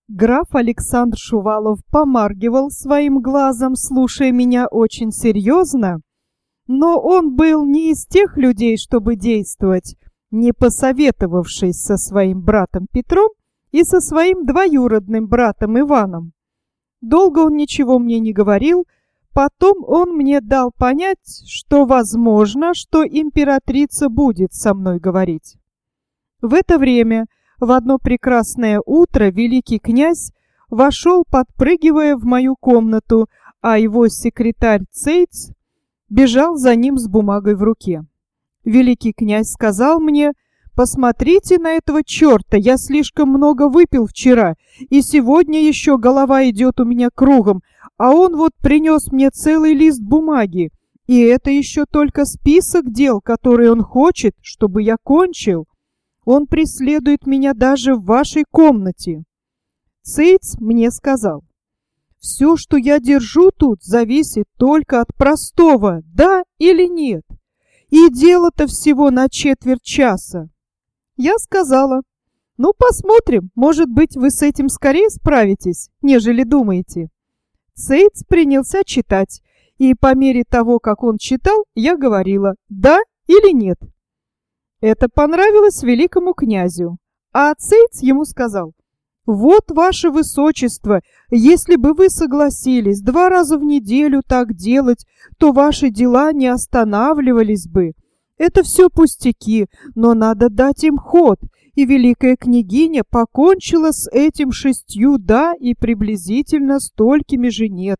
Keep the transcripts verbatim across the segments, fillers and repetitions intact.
Граф Александр Шувалов помаргивал своим глазом, слушая меня очень серьезно, но он был не из тех людей, чтобы действовать, не посоветовавшись со своим братом Петром и со своим двоюродным братом Иваном. Долго он ничего мне не говорил, потом он мне дал понять, что возможно, что императрица будет со мной говорить. В это время, в одно прекрасное утро, великий князь вошел, подпрыгивая в мою комнату, а его секретарь Цейц бежал за ним с бумагой в руке. Великий князь сказал мне: «Посмотрите на этого черта, я слишком много выпил вчера, и сегодня еще голова идет у меня кругом, а он вот принес мне целый лист бумаги, и это еще только список дел, которые он хочет, чтобы я кончил. Он преследует меня даже в вашей комнате». Цейц мне сказал: «Все, что я держу тут, зависит только от простого «да» или «нет». И дело-то всего на четверть часа». Я сказала: «Ну, посмотрим, может быть, вы с этим скорее справитесь, нежели думаете». Цейц принялся читать, и по мере того, как он читал, я говорила «да» или «нет». Это понравилось великому князю, а Цейц ему сказал: «Вот, ваше высочество, если бы вы согласились два раза в неделю так делать, то ваши дела не останавливались бы. Это все пустяки, но надо дать им ход, и великая княгиня покончила с этим шестью «да» и приблизительно столькими же «нет».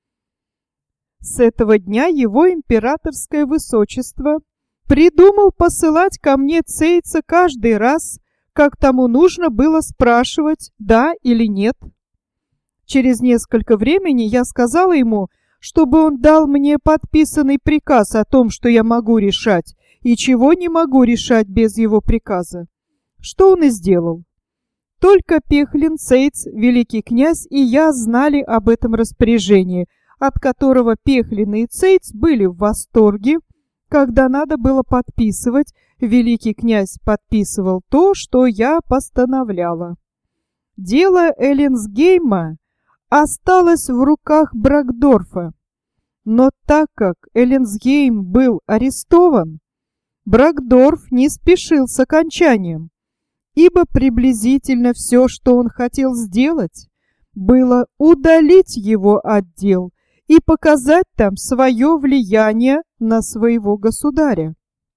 С этого дня его императорское высочество придумал посылать ко мне Цейца каждый раз, как тому нужно было спрашивать «да» или «нет». Через несколько времени я сказала ему, чтобы он дал мне подписанный приказ о том, что я могу решать, и чего не могу решать без его приказа. Что он и сделал. Только Пехлин, Цейц, великий князь и я знали об этом распоряжении, от которого Пехлин и Цейц были в восторге. Когда надо было подписывать, великий князь подписывал то, что я постановляла. Дело Эллинсгейма осталось в руках Брагдорфа. Но так как Эллинсгейм был арестован, Брагдорф не спешил с окончанием, ибо приблизительно все, что он хотел сделать, было удалить его отдел и показать там свое влияние на своего государя.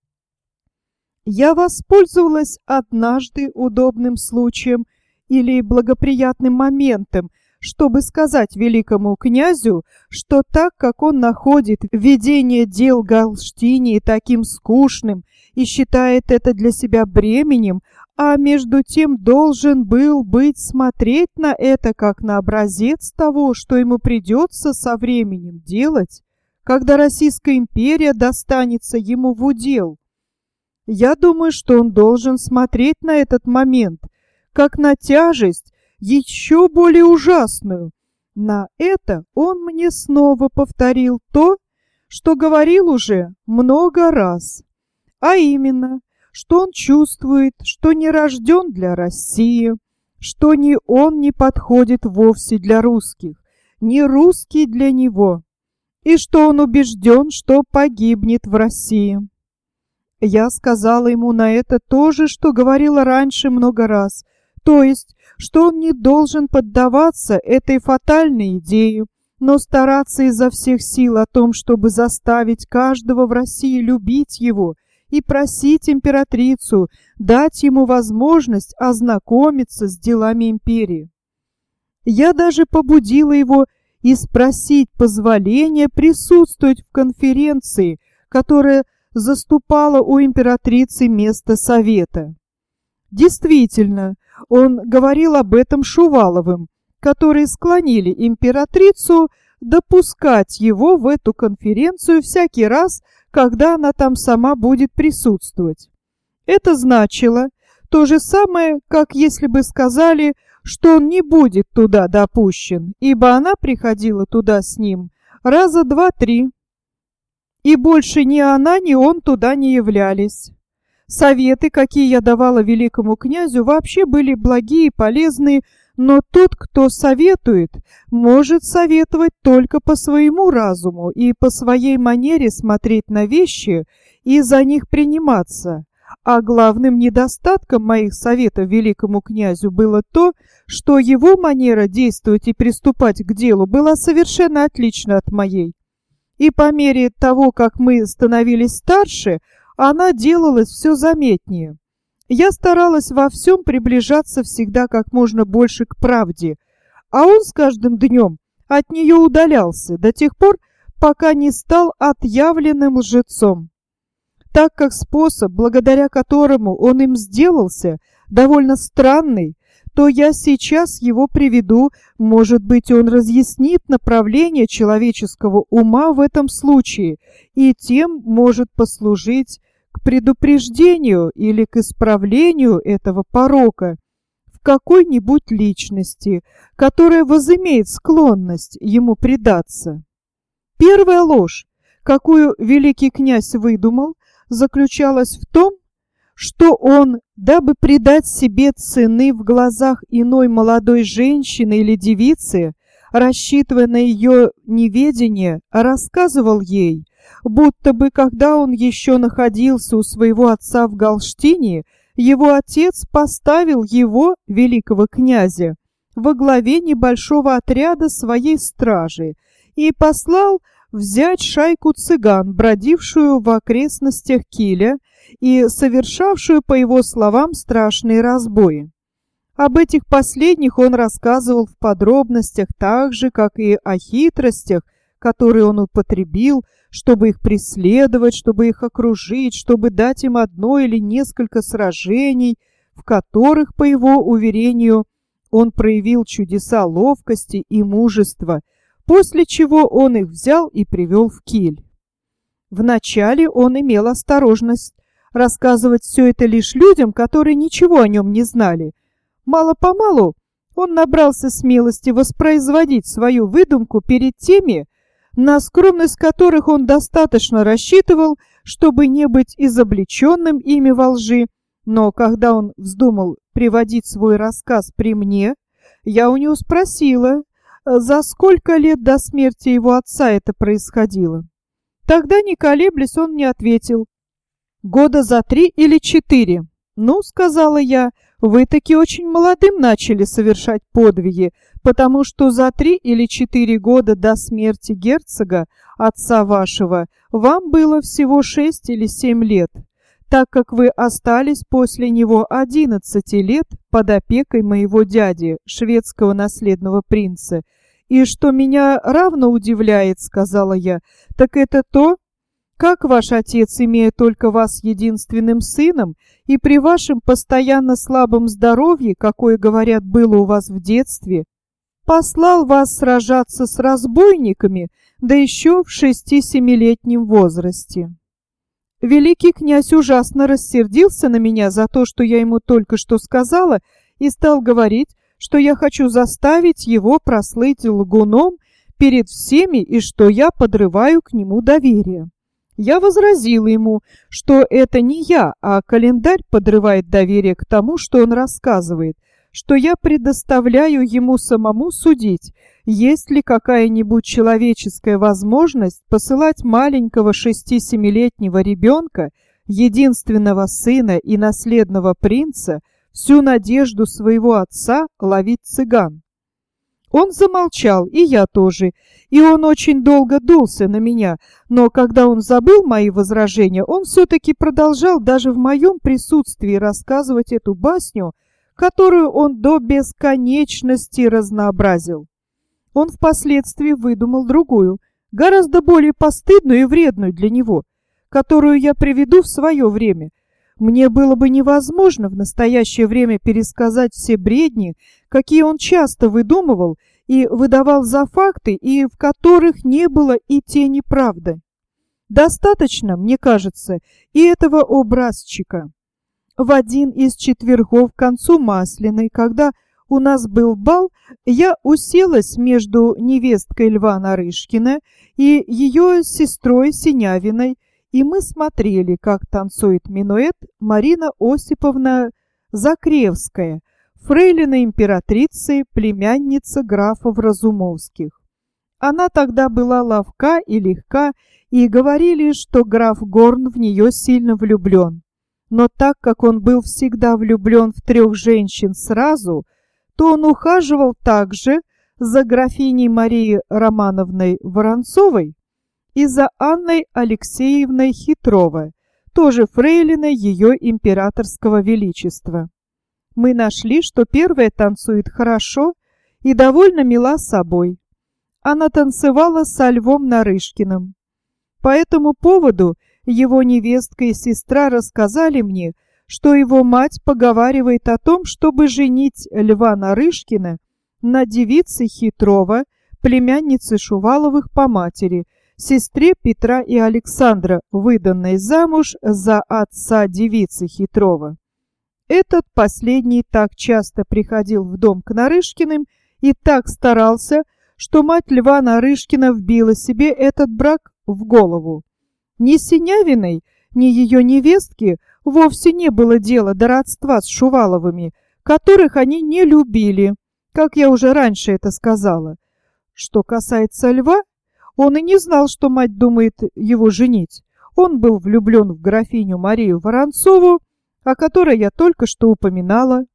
Я воспользовалась однажды удобным случаем или благоприятным моментом, чтобы сказать великому князю, что так как он находит ведение дел Галштинии таким скучным и считает это для себя бременем, а между тем должен был быть смотреть на это как на образец того, что ему придется со временем делать, когда Российская империя достанется ему в удел. Я думаю, что он должен смотреть на этот момент как на тяжесть еще более ужасную. На это он мне снова повторил то, что говорил уже много раз, а именно, что он чувствует, что не рожден для России, что ни он не подходит вовсе для русских, ни русские для него, и что он убежден, что погибнет в России. Я сказала ему на это то же, что говорила раньше много раз, то есть, что он не должен поддаваться этой фатальной идее, но стараться изо всех сил о том, чтобы заставить каждого в России любить его и просить императрицу дать ему возможность ознакомиться с делами империи. Я даже побудила его и спросить позволения присутствовать в конференции, которая заступала у императрицы место совета. Действительно, он говорил об этом Шуваловым, которые склонили императрицу допускать его в эту конференцию всякий раз, когда она там сама будет присутствовать. Это значило то же самое, как если бы сказали, что он не будет туда допущен, ибо она приходила туда с ним раза два-три, и больше ни она, ни он туда не являлись. Советы, какие я давала великому князю, вообще были благие и полезные, Но тот, кто советует, может советовать только по своему разуму и по своей манере смотреть на вещи и за них приниматься. А главным недостатком моих советов великому князю было то, что его манера действовать и приступать к делу была совершенно отлична от моей. И по мере того, как мы становились старше, она делалась все заметнее. Я старалась во всем приближаться всегда как можно больше к правде, а он с каждым днем от нее удалялся до тех пор, пока не стал отъявленным лжецом. Так как способ, благодаря которому он им сделался, довольно странный, то я сейчас его приведу, может быть, он разъяснит направление человеческого ума в этом случае и тем может послужить к предупреждению или к исправлению этого порока в какой-нибудь личности, которая возымеет склонность ему предаться. Первая ложь, какую великий князь выдумал, заключалась в том, что он, дабы придать себе цены в глазах иной молодой женщины или девицы, рассчитывая на ее неведение, рассказывал ей, будто бы, когда он еще находился у своего отца в Галштине, его отец поставил его, великого князя, во главе небольшого отряда своей стражи и послал взять шайку цыган, бродившую в окрестностях Киля и совершавшую, по его словам, страшные разбои. Об этих последних он рассказывал в подробностях так же, как и о хитростях, которые он употребил, чтобы их преследовать, чтобы их окружить, чтобы дать им одно или несколько сражений, в которых, по его уверению, он проявил чудеса ловкости и мужества, после чего он их взял и привел в Киль. Вначале он имел осторожность рассказывать все это лишь людям, которые ничего о нем не знали. Мало-помалу он набрался смелости воспроизводить свою выдумку перед теми, на скромность которых он достаточно рассчитывал, чтобы не быть изобличенным ими во лжи. Но когда он вздумал приводить свой рассказ при мне, я у него спросила, за сколько лет до смерти его отца это происходило. Тогда, не колеблясь, он мне ответил: «Года за три или четыре». «Ну, — сказала я, — вы таки очень молодым начали совершать подвиги, потому что за три или четыре года до смерти герцога, отца вашего, вам было всего шесть или семь лет, так как вы остались после него одиннадцати лет под опекой моего дяди, шведского наследного принца. И что меня равно удивляет, — сказала я, — так это то, как ваш отец, имея только вас единственным сыном, и при вашем постоянно слабом здоровье, какое, говорят, было у вас в детстве, послал вас сражаться с разбойниками, да еще в шести-семилетнем возрасте». Великий князь ужасно рассердился на меня за то, что я ему только что сказала, и стал говорить, что я хочу заставить его прослыть лгуном перед всеми и что я подрываю к нему доверие. Я возразила ему, что это не я, а календарь подрывает доверие к тому, что он рассказывает, что я предоставляю ему самому судить, есть ли какая-нибудь человеческая возможность посылать маленького шести-семилетнего ребенка, единственного сына и наследного принца, всю надежду своего отца ловить цыган. Он замолчал, и я тоже, и он очень долго дулся на меня, но когда он забыл мои возражения, он все-таки продолжал даже в моем присутствии рассказывать эту басню, которую он до бесконечности разнообразил. Он впоследствии выдумал другую, гораздо более постыдную и вредную для него, которую я приведу в свое время. Мне было бы невозможно в настоящее время пересказать все бредни, какие он часто выдумывал и выдавал за факты, и в которых не было и тени правды. Достаточно, мне кажется, и этого образчика. В один из четвергов к концу Масленой, когда у нас был бал, я уселась между невесткой Льва Нарышкина и ее сестрой Синявиной, и мы смотрели, как танцует минуэт Марина Осиповна Закревская фрейлина императрицы, племянница графов Разумовских. Она тогда была ловка и легка, и говорили, что граф Горн в нее сильно влюблен. Но так как он был всегда влюблен в трех женщин сразу, то он ухаживал также за графиней Марией Романовной Воронцовой и за Анной Алексеевной Хитровой, тоже фрейлиной ее императорского величества. Мы нашли, что первая танцует хорошо и довольно мила собой. Она танцевала со Львом Нарышкиным. По этому поводу его невестка и сестра рассказали мне, что его мать поговаривает о том, чтобы женить Льва Нарышкина на девице Хитрова, племяннице Шуваловых по матери, сестре Петра и Александра, выданной замуж за отца девицы Хитрова. Этот последний так часто приходил в дом к Нарышкиным и так старался, что мать Льва Нарышкина вбила себе этот брак в голову. Ни Синявиной, ни ее невестке вовсе не было дела до родства с Шуваловыми, которых они не любили, как я уже раньше это сказала. Что касается Льва, он и не знал, что мать думает его женить. Он был влюблен в графиню Марию Воронцову, о которой я только что упоминала.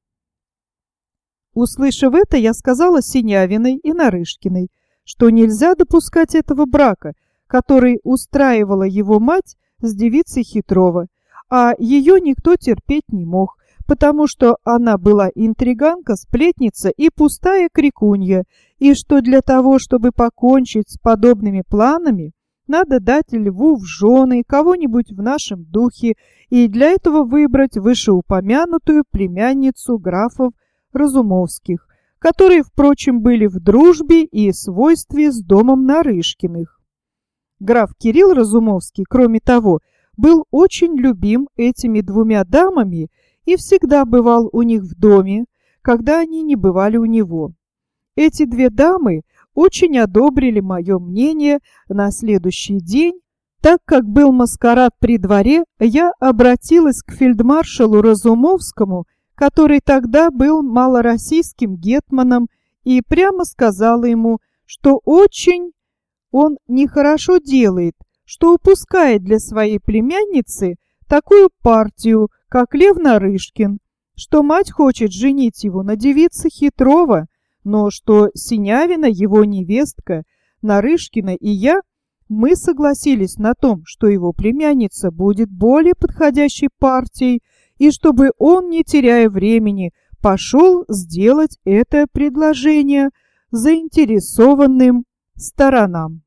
Услышав это, я сказала Синявиной и Нарышкиной, что нельзя допускать этого брака, который устраивала его мать с девицей Хитрова, а ее никто терпеть не мог, потому что она была интриганка, сплетница и пустая крикунья, и что для того, чтобы покончить с подобными планами, надо дать Льву в жены кого-нибудь в нашем духе и для этого выбрать вышеупомянутую племянницу графов Разумовских, которые, впрочем, были в дружбе и свойстве с домом Нарышкиных. Граф Кирилл Разумовский, кроме того, был очень любим этими двумя дамами и всегда бывал у них в доме, когда они не бывали у него. Эти две дамы очень одобрили мое мнение. На следующий день, так как был маскарад при дворе, я обратилась к фельдмаршалу Разумовскому, который тогда был малороссийским гетманом, и прямо сказала ему, что очень он нехорошо делает, что упускает для своей племянницы такую партию, как Лев Нарышкин, что мать хочет женить его на девице Хитрова, но что Синявина, его невестка, Нарышкина и я, мы согласились на том, что его племянница будет более подходящей партией, и чтобы он, не теряя времени, пошел сделать это предложение заинтересованным сторонам.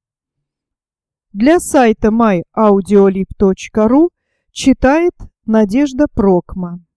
Для сайта май аудиолиб точка ру читает Надежда Прокма.